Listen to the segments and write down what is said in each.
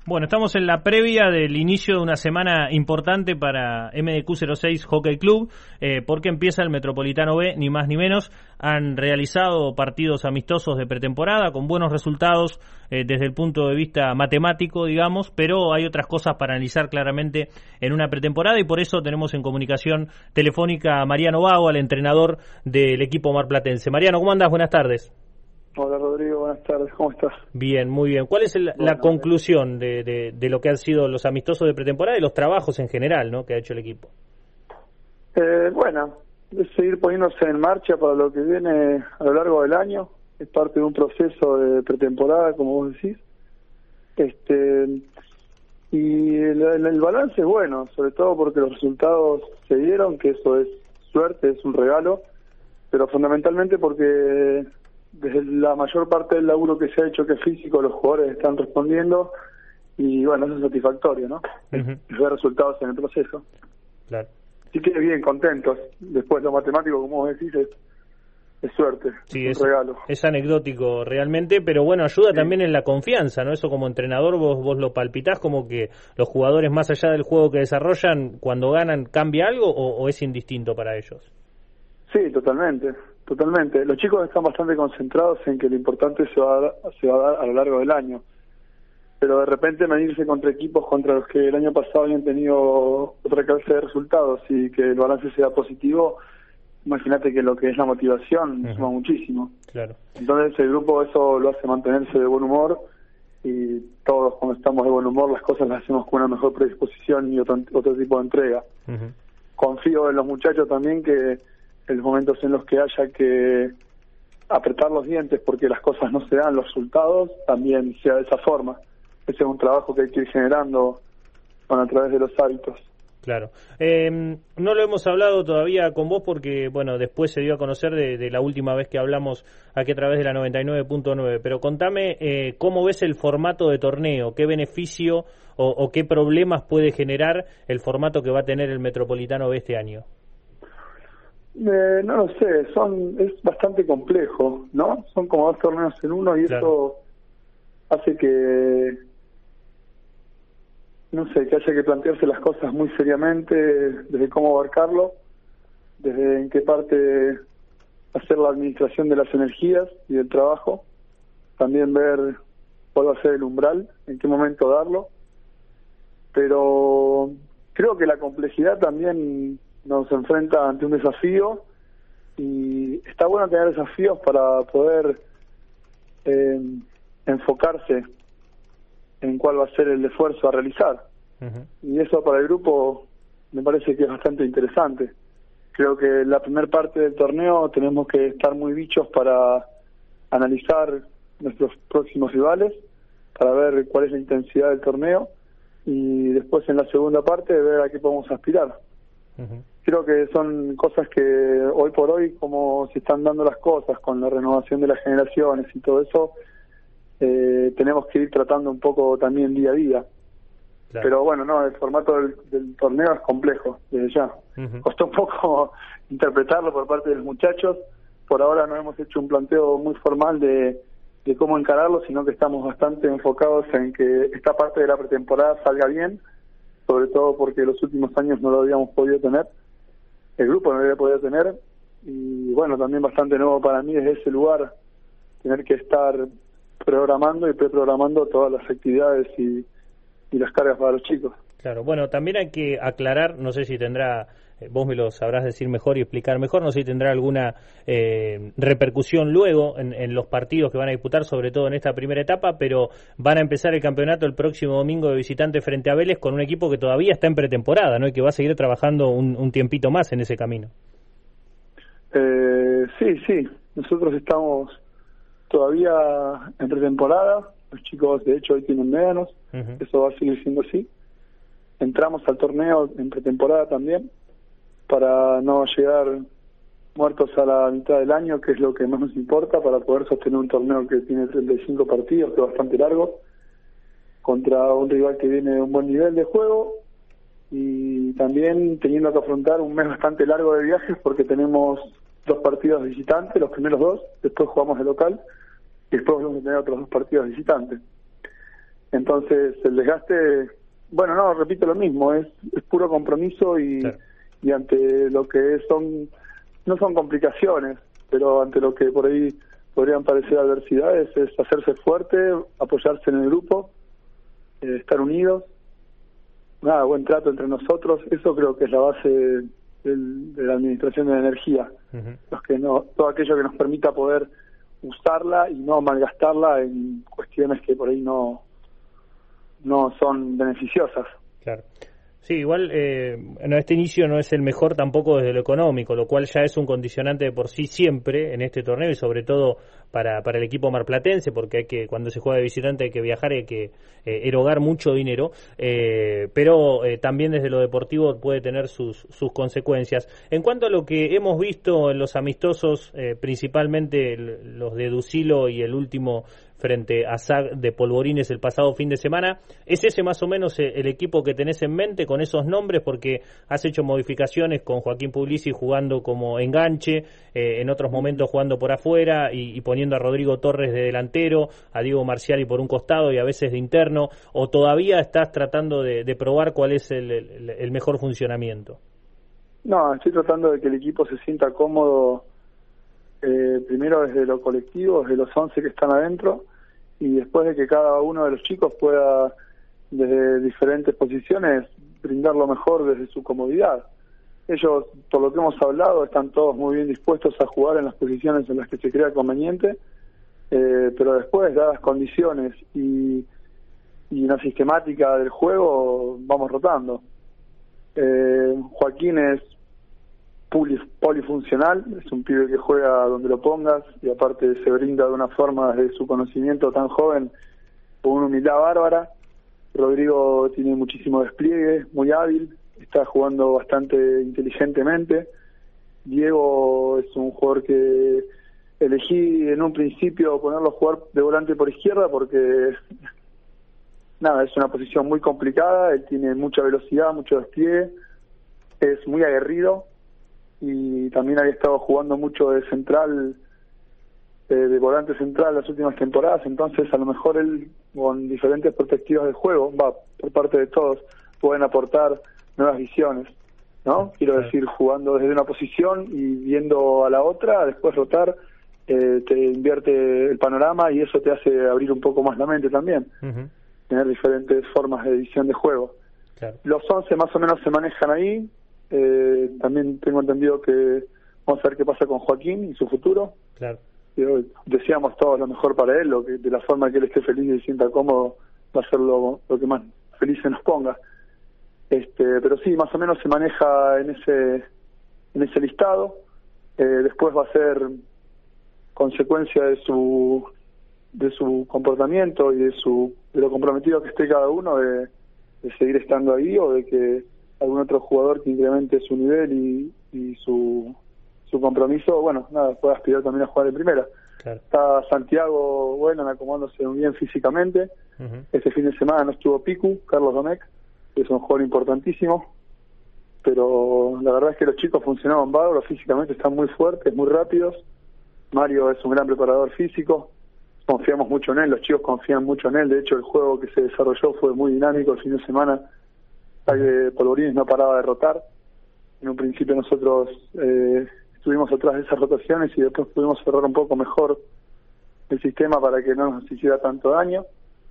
Bueno, estamos en la previa del inicio de una semana importante para MDQ06 Hockey Club, porque empieza el Metropolitano B, ni más ni menos. Han realizado partidos amistosos de pretemporada con buenos resultados desde el punto de vista matemático, digamos, pero hay otras cosas para analizar claramente en una pretemporada y por eso tenemos en comunicación telefónica a Mariano Vago, al entrenador del equipo marplatense. Mariano, ¿cómo andás? Buenas tardes. Hola Rodrigo, buenas tardes, ¿cómo estás? Bien, muy bien. ¿Cuál es la conclusión de lo que han sido los amistosos de pretemporada y los trabajos en general, ¿no?, que ha hecho el equipo? Bueno, es seguir poniéndose en marcha para lo que viene a lo largo del año. Es parte de un proceso de pretemporada, como vos decís. Y el balance es bueno, sobre todo porque los resultados se dieron, que eso es suerte, es un regalo, pero fundamentalmente porque desde la mayor parte del laburo que se ha hecho, que es físico, los jugadores están respondiendo y bueno, eso es satisfactorio, ¿no? Uh-huh. Ver resultados en el proceso. Claro. Sí que bien, contentos. Después lo matemático, como vos decís, es suerte, sí, es un regalo. Es anecdótico realmente, pero bueno, ayuda también en la confianza, ¿no? Eso como entrenador vos lo palpitás, como que los jugadores, más allá del juego que desarrollan, cuando ganan, ¿cambia algo o es indistinto para ellos? Sí, totalmente. Los chicos están bastante concentrados en que lo importante se va a dar a lo largo del año. Pero de repente medirse contra equipos contra los que el año pasado habían tenido otra clase de resultados y que el balance sea positivo, imagínate que lo que es la motivación suma muchísimo. Claro. Entonces el grupo eso lo hace mantenerse de buen humor y todos cuando estamos de buen humor las cosas las hacemos con una mejor predisposición y otro tipo de entrega. Uh-huh. Confío en los muchachos también que en los momentos en los que haya que apretar los dientes porque las cosas no se dan, los resultados, también sea de esa forma. Ese es un trabajo que hay que ir generando a través de los hábitos. Claro. No lo hemos hablado todavía con vos porque, bueno, después se dio a conocer de la última vez que hablamos aquí a través de la 99.9, pero contame cómo ves el formato de torneo, qué beneficio o qué problemas puede generar el formato que va a tener el Metropolitano B este año. No lo sé, es bastante complejo, ¿no? Son como dos torneos en uno y claro. Eso hace que, no sé, que haya que plantearse las cosas muy seriamente, desde cómo abarcarlo, desde en qué parte hacer la administración de las energías y del trabajo, también ver cuál va a ser el umbral, en qué momento darlo, pero creo que la complejidad también nos enfrenta ante un desafío y está bueno tener desafíos para poder enfocarse en cuál va a ser el esfuerzo a realizar. Uh-huh. Y eso para el grupo me parece que es bastante interesante. Creo que la primera parte del torneo tenemos que estar muy bichos para analizar nuestros próximos rivales, para ver cuál es la intensidad del torneo y después en la segunda parte ver a qué podemos aspirar. Uh-huh. Creo que son cosas que hoy por hoy, como se están dando las cosas con la renovación de las generaciones y todo eso, tenemos que ir tratando un poco también día a día. Claro. Pero bueno, no, el formato del torneo es complejo desde ya. Uh-huh. Costó un poco interpretarlo por parte de los muchachos. Por ahora no hemos hecho un planteo muy formal de cómo encararlo, sino que estamos bastante enfocados en que esta parte de la pretemporada salga bien, sobre todo porque los últimos años no lo habíamos podido tener, el grupo no lo había podido tener, y bueno, también bastante nuevo para mí desde ese lugar, tener que estar programando y preprogramando todas las actividades y las cargas para los chicos. Claro, bueno, también hay que aclarar, no sé si tendrá, vos me lo sabrás decir mejor y explicar mejor, no sé si tendrá alguna repercusión luego en los partidos que van a disputar, sobre todo en esta primera etapa, pero van a empezar el campeonato el próximo domingo de visitante frente a Vélez con un equipo que todavía está en pretemporada, ¿no? Y que va a seguir trabajando un tiempito más en ese camino. Sí, nosotros estamos todavía en pretemporada, los chicos de hecho hoy tienen médanos, uh-huh. Eso va a seguir siendo así. Entramos al torneo en pretemporada también, para no llegar muertos a la mitad del año, que es lo que más nos importa, para poder sostener un torneo que tiene 35 partidos, que es bastante largo, contra un rival que viene de un buen nivel de juego, y también teniendo que afrontar un mes bastante largo de viajes, porque tenemos 2 partidos visitantes, los primeros 2, después jugamos de local, y después vamos a tener otros 2 partidos visitantes. Entonces el desgaste, bueno, no, repito lo mismo, es puro compromiso y ante lo que no son complicaciones, pero ante lo que por ahí podrían parecer adversidades, es hacerse fuerte, apoyarse en el grupo, estar unidos, buen trato entre nosotros. Eso creo que es la base de la administración de la energía. Todo aquello que nos permita poder usarla y no malgastarla en cuestiones que por ahí no son beneficiosas. Claro. Sí, igual este inicio no es el mejor tampoco desde lo económico, lo cual ya es un condicionante de por sí siempre en este torneo y sobre todo para el equipo marplatense, porque cuando se juega de visitante hay que viajar, hay que erogar mucho dinero, pero también desde lo deportivo puede tener sus consecuencias. En cuanto a lo que hemos visto en los amistosos, principalmente los de Ducilo y el último frente a SAG de Polvorines el pasado fin de semana, ¿es ese más o menos el equipo que tenés en mente con esos nombres? Porque has hecho modificaciones con Joaquín Puglisi jugando como enganche, en otros momentos jugando por afuera y poniendo a Rodrigo Torres de delantero, a Diego Marciali por un costado y a veces de interno, o todavía estás tratando de probar cuál es el mejor funcionamiento. No, estoy tratando de que el equipo se sienta cómodo, primero desde lo colectivo, desde los 11 que están adentro, y después de que cada uno de los chicos pueda, desde diferentes posiciones, brindar lo mejor desde su comodidad. Ellos, por lo que hemos hablado, están todos muy bien dispuestos a jugar en las posiciones en las que se crea conveniente, pero después, dadas las condiciones y una sistemática del juego, vamos rotando. Joaquín es polifuncional, es un pibe que juega donde lo pongas y aparte se brinda de una forma desde su conocimiento tan joven con una humildad bárbara. Rodrigo tiene muchísimo despliegue, muy hábil, está jugando bastante inteligentemente. Diego es un jugador que elegí en un principio ponerlo a jugar de volante por izquierda porque es una posición muy complicada, él tiene mucha velocidad, mucho despliegue, es muy aguerrido y también había estado jugando mucho de central, de volante central las últimas temporadas, entonces a lo mejor él, con diferentes perspectivas de juego, por parte de todos, pueden aportar nuevas visiones, ¿no? Quiero decir, jugando desde una posición y viendo a la otra, después rotar, te invierte el panorama y eso te hace abrir un poco más la mente también, tener diferentes formas de visión de juego. Claro. Los 11 más o menos se manejan ahí. También tengo entendido que vamos a ver qué pasa con Joaquín y su futuro. Claro. Deseamos todos lo mejor para él, de la forma que él esté feliz y se sienta cómodo va a ser lo que más feliz se nos ponga. Pero sí, más o menos se maneja en ese listado. Después va a ser consecuencia de su comportamiento y de lo comprometido que esté cada uno de seguir estando ahí o de que algún otro jugador que incremente su nivel y su compromiso, pueda aspirar también a jugar en primera. Claro. Está Santiago, acomodándose muy bien físicamente. Este fin de semana no estuvo Picu, Carlos Domecq, que es un jugador importantísimo, pero la verdad es que los chicos funcionaban bárbaros, físicamente están muy fuertes, muy rápidos. Mario es un gran preparador físico, confiamos mucho en él, los chicos confían mucho en él, de hecho el juego que se desarrolló fue muy dinámico el fin de semana. Polvorines no paraba de rotar. En un principio nosotros estuvimos atrás de esas rotaciones y después pudimos cerrar un poco mejor el sistema para que no nos hiciera tanto daño.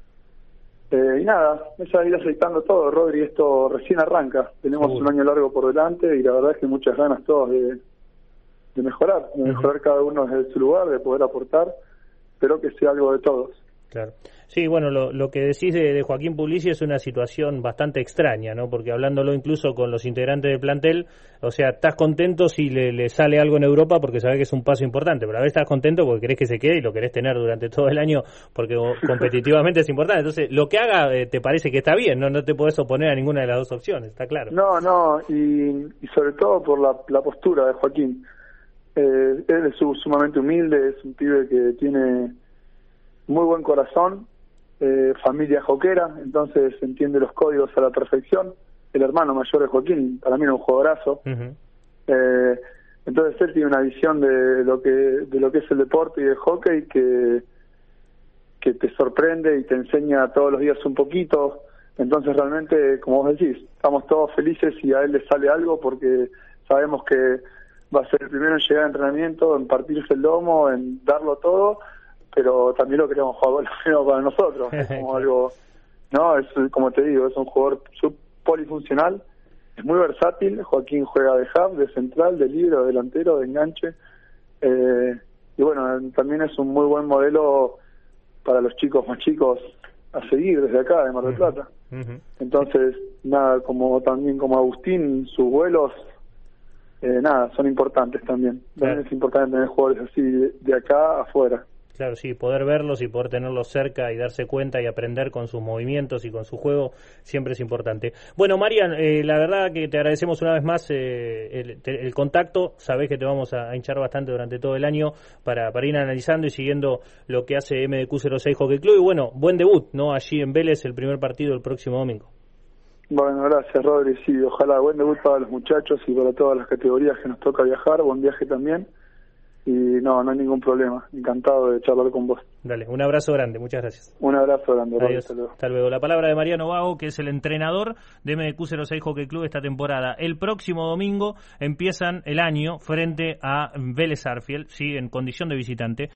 Es ir aceitando todo, Rodri, esto recién arranca. Tenemos un año largo por delante y la verdad es que muchas ganas todos de mejorar, cada uno desde su lugar, de poder aportar, pero que sea algo de todos. Claro. Sí, bueno, lo que decís de Joaquín Puglisi es una situación bastante extraña, ¿no? Porque hablándolo incluso con los integrantes del plantel, o sea, estás contento si le sale algo en Europa porque sabés que es un paso importante, pero a veces estás contento porque querés que se quede y lo querés tener durante todo el año porque competitivamente es importante. Entonces, lo que haga te parece que está bien, no te podés oponer a ninguna de las dos opciones, está claro. No, y sobre todo por la postura de Joaquín. Él es sumamente humilde, es un pibe que tiene muy buen corazón, familia joquera, entonces entiende los códigos a la perfección. El hermano mayor de Joaquín, para mí era un jugadorazo. Entonces él tiene una visión de lo que es el deporte y el hockey que que te sorprende y te enseña todos los días un poquito. Entonces realmente, como vos decís, estamos todos felices si a él le sale algo, porque sabemos que va a ser el primero en llegar al entrenamiento, en partirse el lomo, en darlo todo, pero también lo queremos jugar para nosotros. Es como algo, no, es como te digo, es un jugador polifuncional, es muy versátil. Joaquín juega de hub, de central, de líbero, de delantero, de enganche, y bueno, también es un muy buen modelo para los chicos más chicos a seguir desde acá, de Mar del Plata. Entonces, nada, como también como Agustín, sus vuelos, nada, son importantes también. También es importante tener jugadores así de acá afuera. Claro, sí, poder verlos y poder tenerlos cerca y darse cuenta y aprender con sus movimientos y con su juego siempre es importante. Bueno, Marian, la verdad que te agradecemos una vez más el contacto. Sabés que te vamos a hinchar bastante durante todo el año para ir analizando y siguiendo lo que hace MDQ06 Hockey Club. Y bueno, buen debut, ¿no? Allí en Vélez, el primer partido el próximo domingo. Bueno, gracias, Rodri. Sí, ojalá buen debut para los muchachos y para todas las categorías que nos toca viajar. Buen viaje también. Y no hay ningún problema. Encantado de charlar con vos. Dale, un abrazo grande, muchas gracias. Un abrazo grande. Adiós. Hasta luego. La palabra de Mariano Vago, que es el entrenador de MDQ06 Hockey Club esta temporada. El próximo domingo empiezan el año frente a Vélez Sarsfield, sí, en condición de visitante.